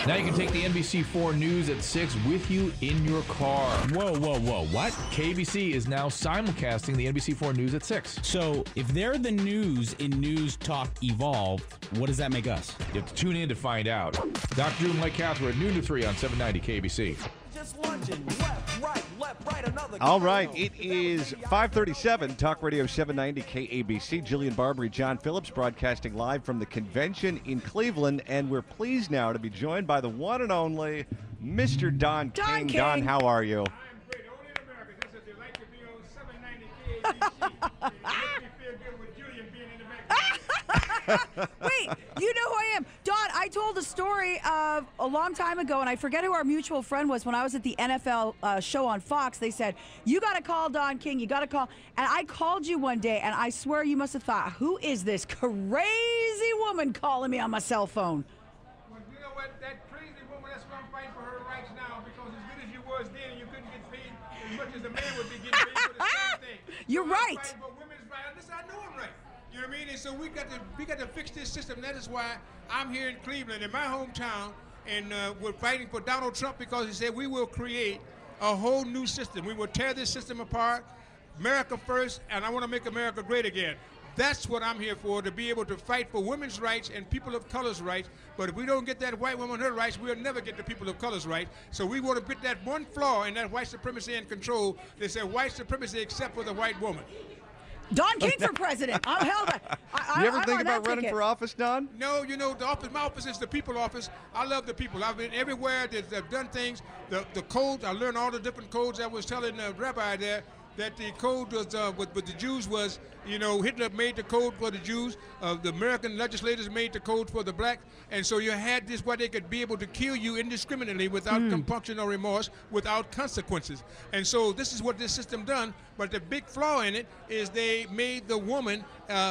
Now you can take the NBC4 News at 6 with you in your car. Whoa, what? KBC is now simulcasting the NBC4 News at 6. So if they're the news in News Talk Evolve, what does that make us? You have to tune in to find out. Dr. Drew and Mike Cather at noon to 3 on 790 KBC. Just lunging, left, right, another. All right, it is 5:37, Talk Radio 790 KABC. Jillian Barbery, John Phillips, broadcasting live from the convention in Cleveland, and we're pleased now to be joined by the one and only Mr. Don King. Don, how are you? I'm great. Only in America. This is a delight to be on 790 KABC. It makes me feel good with Jillian being in the back. Wait, you know who I am. Don, I told a story of a long time ago, and I forget who our mutual friend was. When I was at the NFL show on Fox, they said, you got to call Don King, you got to call. And I called you one day, and I swear you must have thought, who is this crazy woman calling me on my cell phone? Well, you know what? That crazy woman, that's why I'm fighting for her rights now, because as good as you was then, you couldn't get paid as much as a man would be getting paid for the same thing. You're so right. I'm fighting for women's rights. Listen, I know I'm right. You know what I mean? And so we got to fix this system. That is why I'm here in Cleveland, in my hometown, and we're fighting for Donald Trump because he said we will create a whole new system. We will tear this system apart, America first, and I want to make America great again. That's what I'm here for, to be able to fight for women's rights and people of color's rights. But if we don't get that white woman her rights, we'll never get the people of color's rights. So we want to put that one flaw in that white supremacy and control. They say white supremacy except for the white woman. Don King for president. I'm held. You ever think about running for office, Don? No, you know, my office is the people office. I love the people. I've been everywhere that have done things. The codes, I learned all the different codes. I was telling the rabbi there that the code was with the Jews was, you know, Hitler made the code for the Jews. The American legislators made the code for the blacks. And so you had this where they could be able to kill you indiscriminately without compunction or remorse, without consequences. And so this is what this system done. But the big flaw in it is they made the woman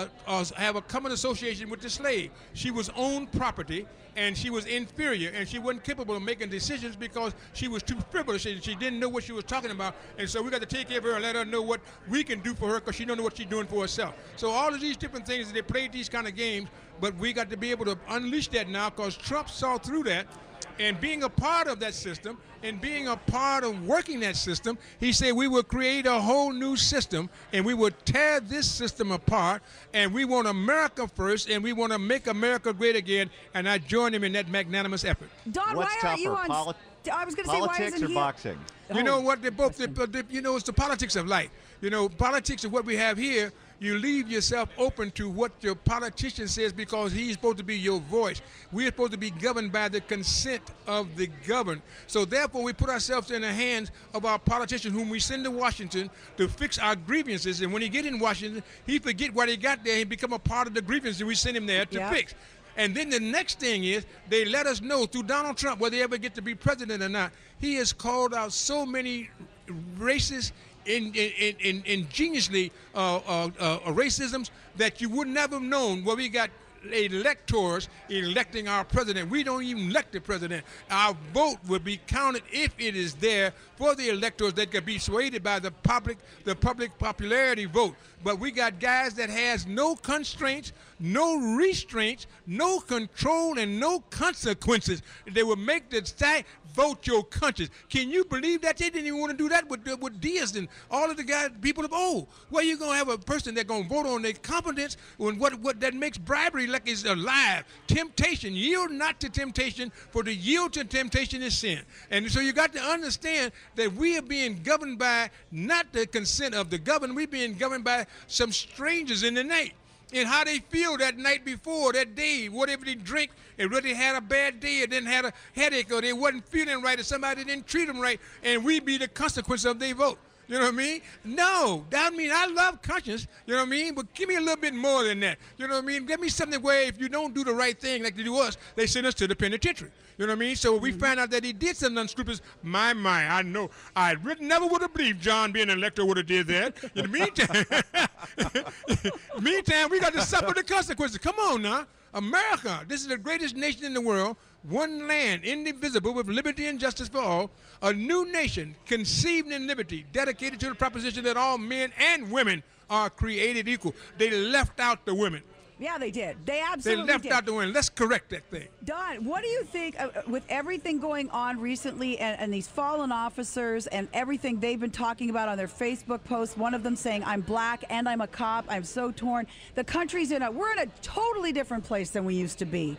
have a common association with the slave. She was owned property, and she was inferior, and she wasn't capable of making decisions because she was too frivolous and she didn't know what she was talking about. And so we got to take care of her and let her know what we can do for her because she don't know what she's doing for herself. So all of these different things, they played these kind of games, but we got to be able to unleash that now because Trump saw through that. And being a part of that system and being a part of working that system, he said we will create a whole new system and we will tear this system apart, and we want America first and we want to make America great again. And I join him in that magnanimous effort. Don, What's why aren't you tougher, on? I was going to say, why politics isn't or he? boxing? You know what? They're both, you know, it's the politics of life. You know, politics of what we have here, you leave yourself open to what your politician says because he's supposed to be your voice. We're supposed to be governed by the consent of the governed. So therefore, we put ourselves in the hands of our politician whom we send to Washington to fix our grievances. And when he get in Washington, he forget what he got there. He become a part of the grievances we send him there to fix. And then the next thing is they let us know through Donald Trump, whether he ever get to be president or not, he has called out so many racist, ingeniously racisms that you would never have known. Well, we got electors electing our president. We don't even elect the president. Our vote would be counted if it is there for the electors that could be swayed by the public popularity vote. But we got guys that has no constraints, no restraints, no control, and no consequences. They will make the state vote your conscience. Can you believe that? They didn't even want to do that with Diaz and all of the guys, people of old. Well, you're going to have a person that's going to vote on their competence on what that makes bribery like is alive. Temptation. Yield not to temptation, for the yield to temptation is sin. And so you got to understand that we are being governed by not the consent of the governed. We're being governed by some strangers in the night. And how they feel that night before, that day, whatever they drink, they really had a bad day, or didn't have a headache, or they wasn't feeling right, or somebody didn't treat them right, and we be the consequence of their vote. You know what I mean? No, that means I love conscience, you know what I mean? But give me a little bit more than that. You know what I mean? Give me something where if you don't do the right thing like they do us, they send us to the penitentiary. You know what I mean? So we found out that he did something unscrupulous. My, I know. I never would have believed John being an elector would have did that. In the meantime, we got to suffer the consequences. Come on now. America, this is the greatest nation in the world. One land, indivisible, with liberty and justice for all. A new nation, conceived in liberty, dedicated to the proposition that all men and women are created equal. They left out the women. Yeah, they did. They They absolutely left did. out the window. Let's correct that thing. Don, what do you think with everything going on recently and these fallen officers and everything they've been talking about on their Facebook posts? One of them saying, "I'm black and I'm a cop. I'm so torn." The country's we're in a totally different place than we used to be.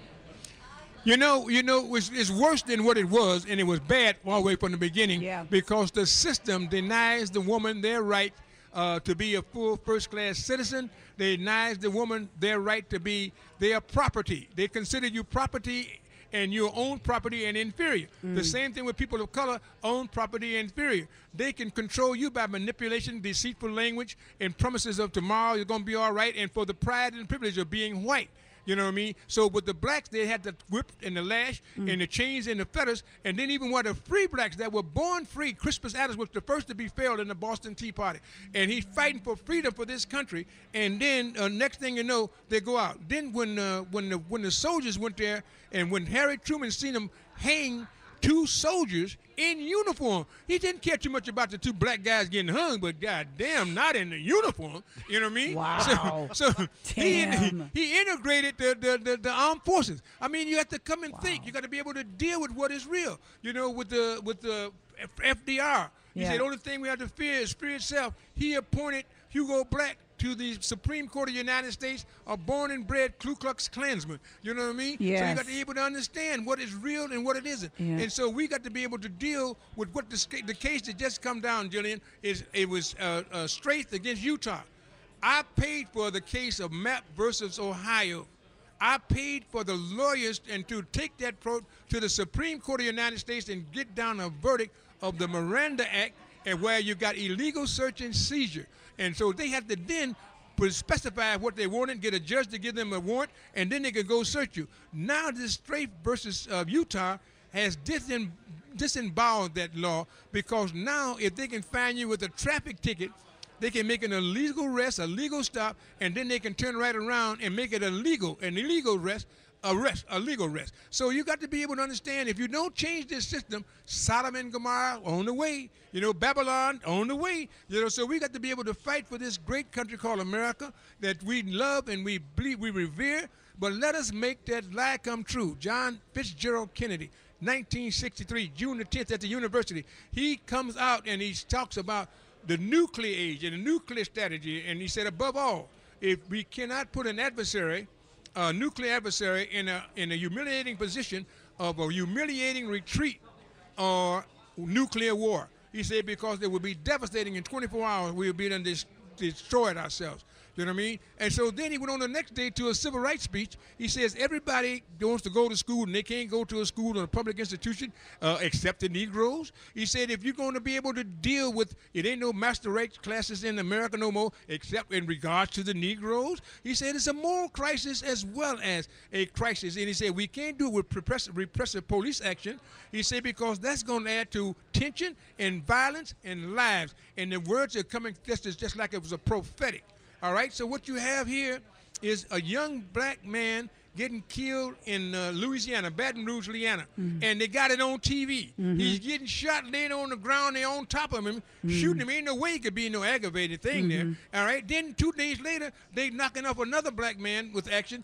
It's worse than what it was, and it was bad all the way from the beginning. Yeah. Because the system denies the woman their right to be a full first-class citizen. They denies the woman their right to be their property. They consider you property and your own property and inferior. The same thing with people of color, own property and inferior. They can control you by manipulation, deceitful language, and promises of tomorrow you're going to be all right, and for the pride and privilege of being white. You know what I mean? So with the blacks, they had the whip and the lash and the chains and the fetters. And then even one of the free blacks that were born free, Crispus Attucks was the first to be failed in the Boston Tea Party. And he's fighting for freedom for this country. And then next thing you know, they go out. Then when the soldiers went there, and when Harry Truman seen them hang 2 soldiers in uniform, he didn't care too much about the 2 black guys getting hung, but goddamn, not in the uniform. You know what I mean? Wow. So Damn. he integrated the armed forces. I mean, you have to come and think. You got to be able to deal with what is real. You know, with the FDR. He Yeah. said the only thing we have to fear is fear itself. He appointed Hugo Black to the Supreme Court of the United States, a born and bred Ku Klux Klansman. You know what I mean? So you Yes. got to be able to understand what is real and what it isn't. Yeah. And so we got to be able to deal with what the case that just come down, Jillian, is it was Straith against Utah. I paid for the case of Mapp versus Ohio. I paid for the lawyers and to take that to the Supreme Court of the United States and get down a verdict of the Miranda Act, and where you got illegal search and seizure. And so they had to then specify what they wanted, get a judge to give them a warrant, and then they could go search you. Now this Straith versus Utah has disemboweled that law, because now if they can find you with a traffic ticket, they can make an illegal arrest, a legal stop, and then they can turn right around and make it an illegal a legal arrest. So you got to be able to understand, if you don't change this system, Sodom and Gomorrah on the way, Babylon on the way, so we got to be able to fight for this great country called America that we love and we believe, we revere, but let us make that lie come true. John Fitzgerald Kennedy, 1963, June the 10th at the university, he comes out and he talks about the nuclear age and the nuclear strategy, and he said, above all, if we cannot put an adversary, a nuclear adversary, in a humiliating position of a humiliating retreat or nuclear war. He said, because it would be devastating in 24 hours, we would be done destroyed ourselves. You know what I mean? And so then he went on the next day to a civil rights speech. He says everybody wants to go to school, and they can't go to a school or a public institution except the Negroes. He said if you're going to be able to deal with, it ain't no master rights classes in America no more except in regards to the Negroes. He said it's a moral crisis as well as a crisis. And he said we can't do it with repressive police action. He said because that's going to add to tension and violence and lives. And the words are coming just like it was a prophetic. All right, so what you have here is a young black man getting killed in Louisiana, Baton Rouge, Louisiana, and they got it on TV. He's getting shot, laying on the ground, they're on top of him, shooting him. Ain't no way it could be no aggravated thing there. All right, then 2 days later, they knocking off another black man with action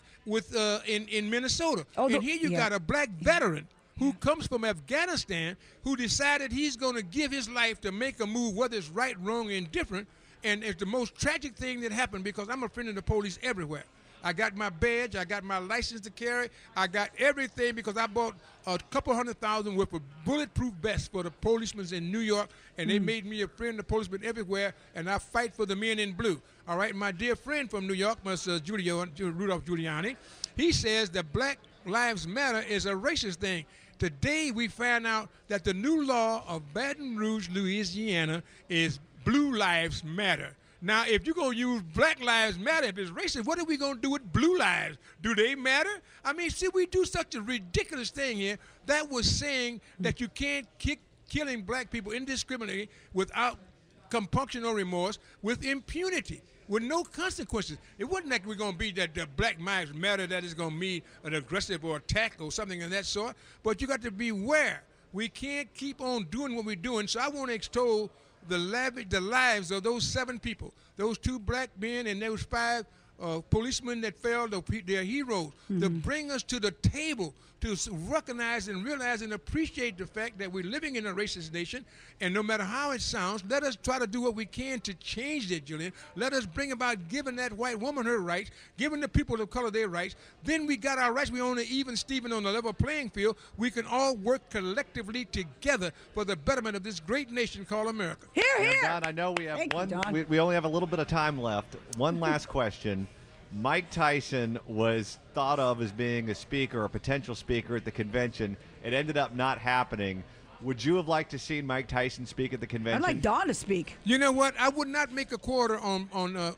in Minnesota. Oh, and here you got a black veteran who comes from Afghanistan, who decided he's going to give his life to make a move, whether it's right, wrong, or indifferent. And it's the most tragic thing that happened, because I'm a friend of the police everywhere. I got my badge, I got my license to carry, I got everything, because I bought a couple $100,000 worth of bulletproof vests for the policemen in New York, and they made me a friend of the policemen everywhere, and I fight for the men in blue. All right, my dear friend from New York, Mr. Rudolph Giuliani, he says that Black Lives Matter is a racist thing. Today we found out that the new law of Baton Rouge, Louisiana is Blue Lives Matter. Now, if you're going to use Black Lives Matter, if it's racist, what are we going to do with blue lives? Do they matter? I mean, see, we do such a ridiculous thing here that was saying that you can't keep killing black people indiscriminately without compunction or remorse, with impunity, with no consequences. It wasn't like we're going to be that the Black Lives Matter that is going to mean an aggressive or attack or something of that sort, but you got to beware. We can't keep on doing what we're doing, so I want to extol the lives of those 7 people, those 2 black men and those 5 policemen that failed, they're heroes, to bring us to the table to recognize and realize and appreciate the fact that we're living in a racist nation, and no matter how it sounds, let us try to do what we can to change it, Julian. Let us bring about giving that white woman her rights, giving the people of color their rights. Then we got our rights. We're on an even Steven on the level playing field. We can all work collectively together for the betterment of this great nation called America. Here, Now, here. Don, I know we have Thank you, one. Don. We only have a little bit of time left. One last question. Mike Tyson was thought of as being a speaker, a potential speaker at the convention. It ended up not happening. Would you have liked to see Mike Tyson speak at the convention? I'd like Don to speak. You know what? I would not make a quarter on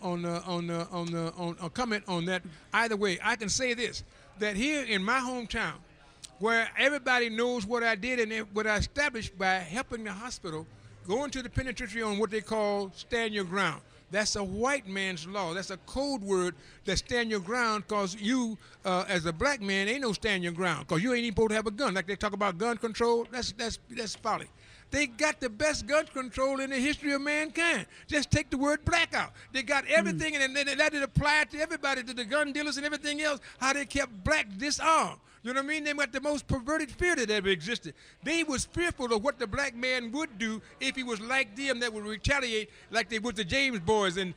a comment on that either way. I can say this: that here in my hometown, where everybody knows what I did and what I established by helping the hospital, going to the penitentiary on what they call stand your ground. That's a white man's law. That's a code word that stand your ground, because you, as a black man, ain't no stand your ground, because you ain't even supposed to have a gun. Like they talk about gun control, that's folly. They got the best gun control in the history of mankind. Just take the word black out. They got everything, and they let it apply to everybody, to the gun dealers and everything else, how they kept black disarmed. You know what I mean? They got the most perverted fear that ever existed. They was fearful of what the black man would do if he was like them, that would retaliate like they would the James boys in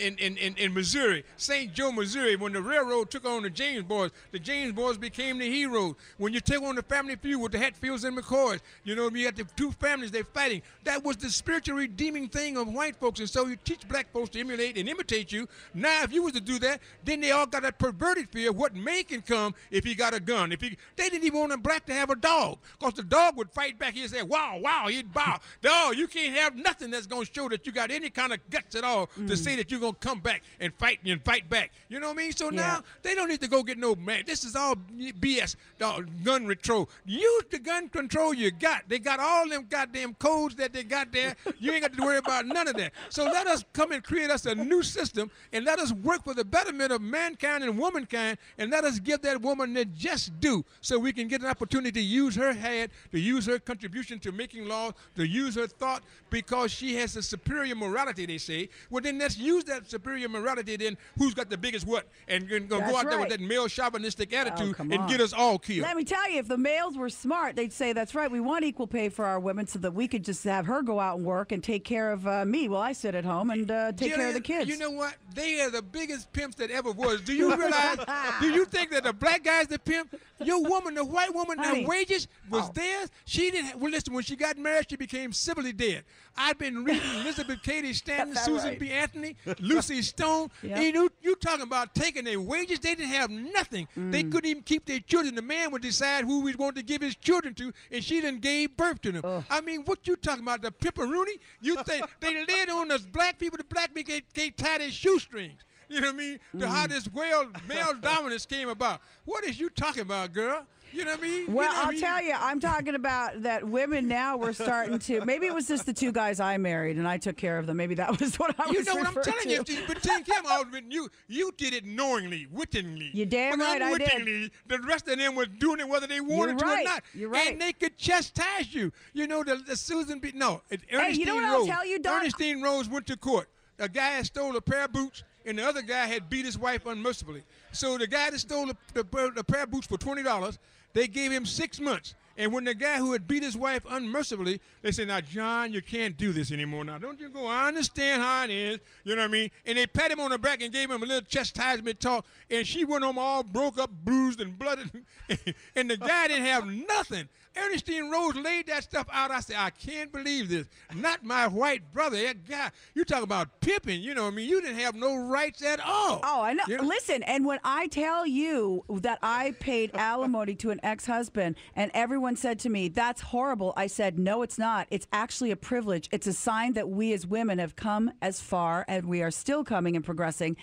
Missouri, St. Joe, Missouri. When the railroad took on the James boys became the heroes. When you take on the Family Feud with the Hatfields and McCoys, you know, you got the two families, they're fighting. That was the spiritual redeeming thing of white folks, and so you teach black folks to emulate and imitate you. Now, if you was to do that, then they all got that perverted fear of what man can come if he got a gun. They didn't even want a black to have a dog, because the dog would fight back. He'd say, wow, he'd bow. Dog, you can't have nothing that's going to show that you got any kind of guts at all to say that you're going to come back and fight back. You know what I mean? So now they don't need to go get no man. This is all BS, gun control. Use the gun control you got. They got all them goddamn codes that they got there. You ain't got to worry about none of that. So let us come and create us a new system, and let us work for the betterment of mankind and womankind, and let us give that woman the just due, so we can get an opportunity to use her head, to use her contribution to making laws, to use her thought, because she has a superior morality, they say. Well, then let's use that superior morality, then who's got the biggest what, and go out there with that male chauvinistic attitude and get us all killed. Let me tell you, if the males were smart, they'd say, that's right, we want equal pay for our women, so that we could just have her go out and work and take care of me while I sit at home and take care of the kids. You know what? They are the biggest pimps that ever was. Do you realize, do you think that the black guy's the pimp? Your woman, the white woman, her wages was theirs. She didn't. Well, listen, when she got married, she became civilly dead. I've been reading Elizabeth Cady Stanton, Susan B. Anthony, Lucy Stone. You talking about taking their wages? They didn't have nothing. They couldn't even keep their children. The man would decide who he wanted to give his children to, and she done gave birth to them. I mean, what you talking about? The pimperoonie? You think they laid on us black people? The black people can't tie their shoestrings. You know what I mean? To how this male dominance came about. What is you talking about, girl? You know what I mean? Well, I'll tell you, I'm talking about that women now were starting to, maybe it was just the two guys I married and I took care of them. Maybe that was what I was You know what I'm telling to. you? But Tim Kim, you did it knowingly, wittingly. You damn but right I did. unwittingly, the rest of them was doing it whether they wanted to or not. You're right. And they could chastise you. You know, the Susan B. No, Ernestine you know what Rose. I'll tell you, Doc? Ernestine Rose went to court. A guy had stole a pair of boots, and the other guy had beat his wife unmercifully. So the guy that stole the pair of boots for $20, they gave him 6 months. And when the guy who had beat his wife unmercifully, they said, now, John, you can't do this anymore. Now, don't you go. I understand how it is. You know what I mean? And they pat him on the back and gave him a little chastisement talk. And she went home all broke up, bruised, and blooded. And the guy didn't have nothing. Ernestine Rose laid that stuff out. I said, I can't believe this. Not my white brother. That guy, you talk about pimping. You know what I mean? You didn't have no rights at all. Oh, I know. You know? Listen, and when I tell you that I paid alimony to an ex-husband and everyone said to me, that's horrible, I said, no, it's not. It's actually a privilege. It's a sign that we as women have come as far, and we are still coming and progressing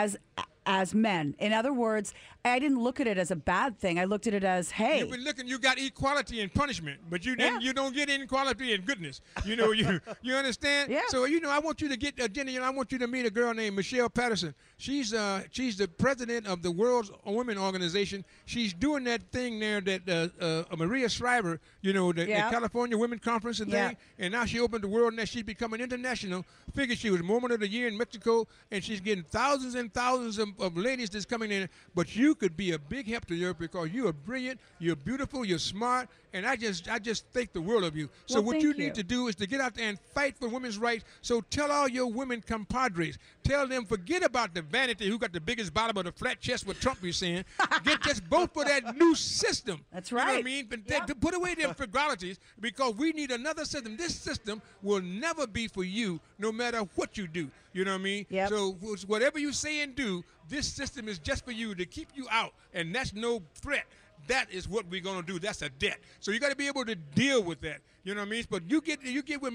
as men. In other words, I didn't look at it as a bad thing. I looked at it as, hey. You've been looking, you got equality in punishment, but you don't get inequality in goodness. You know, you understand? Yeah. So, you know, I want you to get, Jenny, I want you to meet a girl named Michelle Patterson. She's the president of the World Women Organization. She's doing that thing there that Maria Shriver, you know, the California Women Conference and thing, and now she opened the world, and she's becoming international. Figured she was Woman of the Year in Mexico, and she's getting thousands and thousands of of ladies that's coming in, but you could be a big help to Europe because you are brilliant, you're beautiful, you're smart, and I just think the world of you. So Well, what thank you you. need to do is to get out there and fight for women's rights. So tell all your women compadres, tell them forget about the vanity who got the biggest bottom of the flat chest what Trump is saying. Get just vote for that new system. That's You know what I right. mean? But Yep. to put away them frivolities because we need another system. This system will never be for you no matter what you do. You know what I mean? Yep. So whatever you say and do, this system is just for you to keep you out, and that's no threat. That is what we're going to do. That's a debt. So you got to be able to deal with that. You know what I mean? But you get with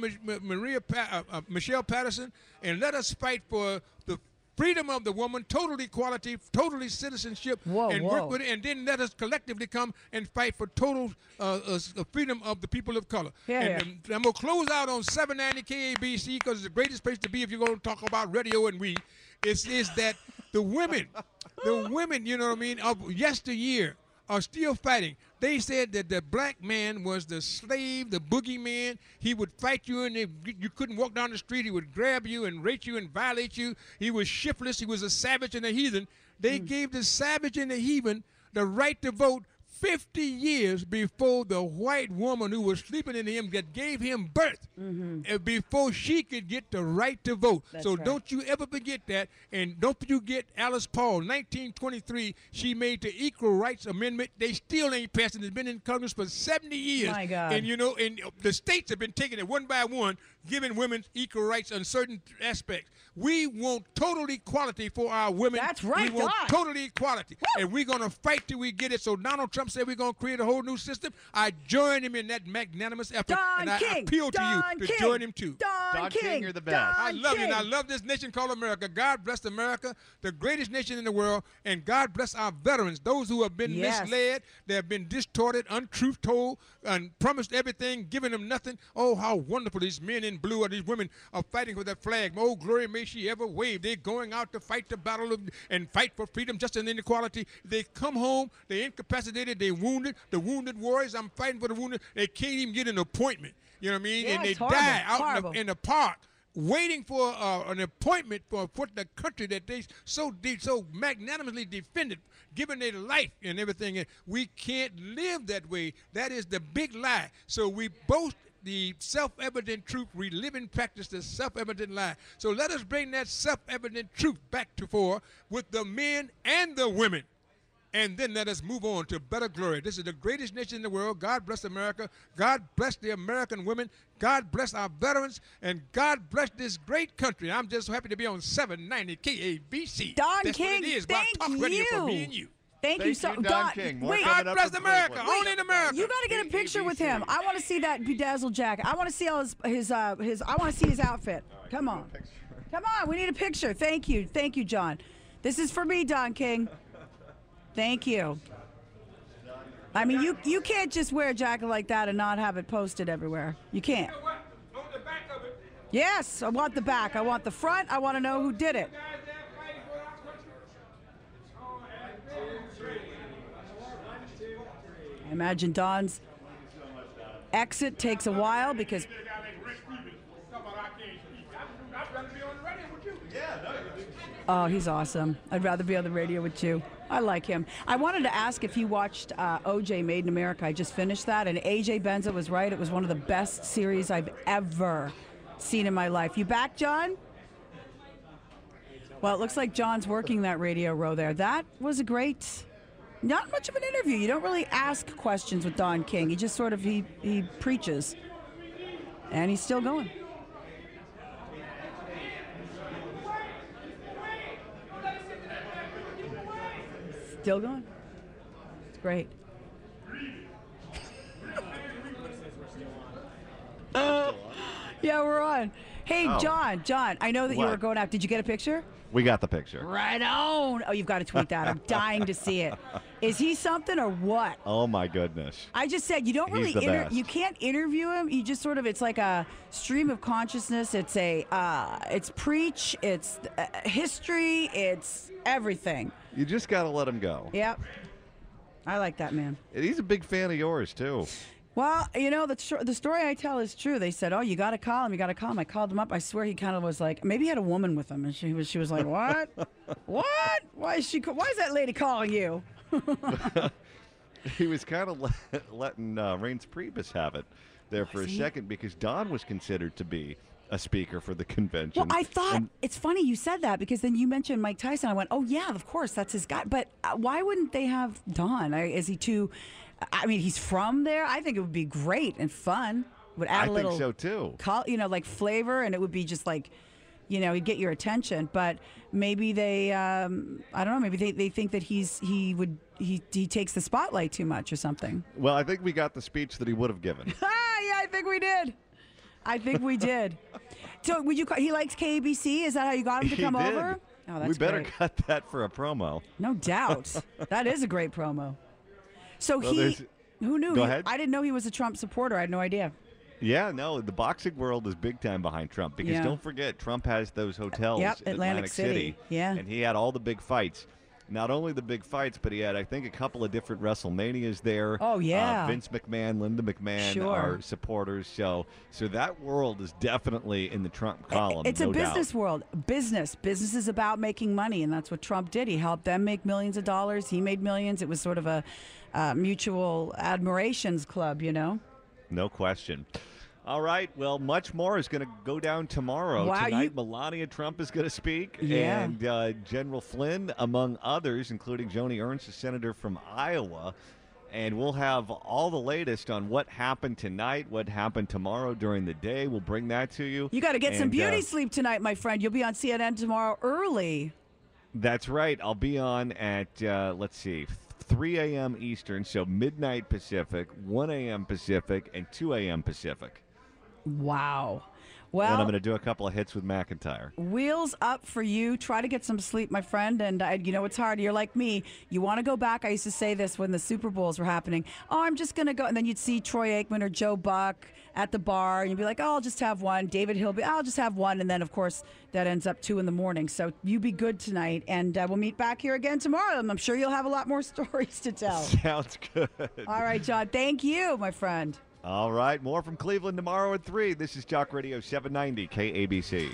Michelle Patterson, and let us fight for the freedom of the woman, total equality, totally citizenship, Whoa, and whoa. work with it. And then let us collectively come and fight for total freedom of the people of color. Yeah, and I'm going to close out on 790 KABC because it's the greatest place to be if you're going to talk about radio and we. Is that the women, you know what I mean, of yesteryear are still fighting. They said that the black man was the slave, the boogeyman. He would fight you, and you couldn't walk down the street. He would grab you and rape you and violate you. He was shiftless. He was a savage and a heathen. They gave the savage and the heathen the right to vote 50 years before the white woman who was sleeping in him that gave him birth, before she could get the right to vote. That's So right. don't you ever forget that. And don't you get Alice Paul, 1923, she made the Equal Rights Amendment. They still ain't passed it. It's been in Congress for 70 years. My God. And, you know, and the states have been taking it one by one, giving women equal rights on certain aspects. We want total equality for our women. That's right, We want Don. total equality. And we're going to fight till we get it. So Donald Trump said we're going to create a whole new system. I join him in that magnanimous effort. Don and I King. appeal to Don you to King. join him too. Don King. you're the best. Don I love you, and I King. love this nation called America. God bless America, the greatest nation in the world, and God bless our veterans, those who have been Yes. misled, they have been distorted, untruth told, and promised everything, giving them nothing. Oh, how wonderful these men in blue or these women are fighting for that flag. Oh, glory may she ever wave. They're going out to fight the battle and fight for freedom, justice, and inequality. They come home, they're incapacitated, they're wounded. The wounded warriors, I'm fighting for the wounded. They can't even get an appointment. You know what I mean? Yeah, And they it's horrible. die out Horrible. in the park, waiting for an appointment for the country that they so magnanimously defended, giving their life and everything. And we can't live that way. That is the big lie. So we boast the self-evident truth. We live and practice the self-evident lie. So let us bring that self-evident truth back to fore with the men and the women. And then let us move on to better glory. This is the greatest nation in the world. God bless America. God bless the American women. God bless our veterans. And God bless this great country. I'm just so happy to be on 790 KABC. Don That's King, what it is. About thank talk radio for you. me and you. Thank you so Don Don, King. More Wait, coming God up bless from America. Cleveland. Only in America. you got to get a picture with him. I want to see that bedazzled jacket. I want to see all his I want to see his outfit. Come on. Come on, we need a picture. Thank you. Thank you, John. This is for me, Don King. Thank you. I mean, you can't just wear a jacket like that and not have it posted everywhere. You can't. You know what? On the back of it, Yes, I want the back. I want the front. I want to know who did it. guys there fighting for our country. Oh, and 3. I imagine Don's exit takes a while because oh, he's awesome. I'd rather be on the radio with you. I like him. I wanted to ask if you watched OJ Made in America. I just finished that, and AJ Benza was right. It was one of the best series I've ever seen in my life. You back, John? Well, it looks like John's working that radio row there. That was a great, not much of an interview. You don't really ask questions with Don King. He just sort of, he preaches. And he's still going. Still going. It's great. Yeah, we're on. Hey, Oh. John, I know that you What? were going out. Did you get a picture? We got the picture. Right on. Oh, you've got to tweet that. I'm dying to see it. Is he something or what? Oh my goodness. I just said you don't really He's the best. you can't interview him. You just sort of it's like a stream of consciousness. It's it's preach. It's history. It's everything. You just got to let him go. Yep. I like that man. And he's a big fan of yours too. Well, the story I tell is true. They said, "Oh, you got to call him. You got to call him." I called him up. I swear he kind of was like, maybe he had a woman with him, and she was like, "What? What? Why is that lady calling you?" He was kind of letting Reince Priebus have it there for a second because Don was considered to be a speaker for the convention. Well, I thought it's funny you said that because then you mentioned Mike Tyson. I went, "Oh yeah, of course, that's his guy." But why wouldn't they have Don? Is he too? I mean, he's from there. I think it would be great and fun. Would add a little, think so too. Like flavor, and it would be just like, he'd get your attention. But maybe they, I don't know. Maybe they think that he takes the spotlight too much or something. Well, I think we got the speech that he would have given. Yeah, I think we did. So would you? He likes KABC. Is that how you got him to come over? Oh, that's we better great. cut that for a promo. No doubt. That is a great promo. So who knew? Go ahead. I didn't know he was a Trump supporter. I had no idea. Yeah, no, the boxing world is big time behind Trump because don't forget, Trump has those hotels in Atlantic City. Yeah. And he had all the big fights. Not only the big fights, but he had, I think, a couple of different WrestleManias there. Oh, yeah. Vince McMahon, Linda McMahon are supporters. So that world is definitely in the Trump column. It's a business world. Business is about making money, and that's what Trump did. He helped them make millions of dollars. He made millions. It was sort of a mutual admirations club, No question. All right. Well, much more is going to go down tomorrow. Wow, Tonight, Melania Trump is going to speak, Yeah. and General Flynn, among others, including Joni Ernst, a senator from Iowa. And we'll have all the latest on what happened tonight, what happened tomorrow during the day. We'll bring that to you. You got to get some beauty sleep tonight, my friend. You'll be on CNN tomorrow early. That's right. I'll be on at, 3 a.m. Eastern, so midnight Pacific, 1 a.m. Pacific, and 2 a.m. Pacific. Wow. And Well, I'm going to do a couple of hits with McIntyre. wheels up for you. Try to get some sleep, my friend. And it's hard. You're like me. You want to go back. I used to say this when the Super Bowls were happening. Oh, I'm just going to go. And then you'd see Troy Aikman or Joe Buck at the bar. And you'd be like, oh, I'll just have one. David Hilby, I'll just have one. And then, of course, that ends up 2 a.m. So you be good tonight. And we'll meet back here again tomorrow. I'm sure you'll have a lot more stories to tell. Sounds good. All right, John. Thank you, my friend. All right, more from Cleveland tomorrow at 3. This is Talk Radio 790 KABC.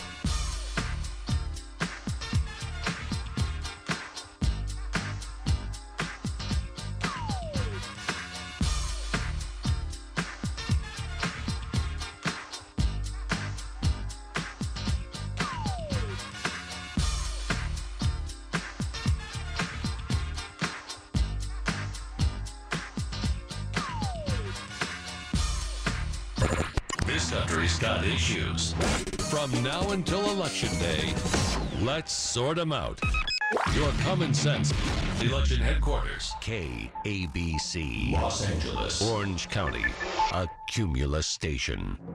This country's got issues. From now until Election Day, let's sort them out. Your common sense election headquarters, KABC, Los Angeles, Orange County, a Cumulus station.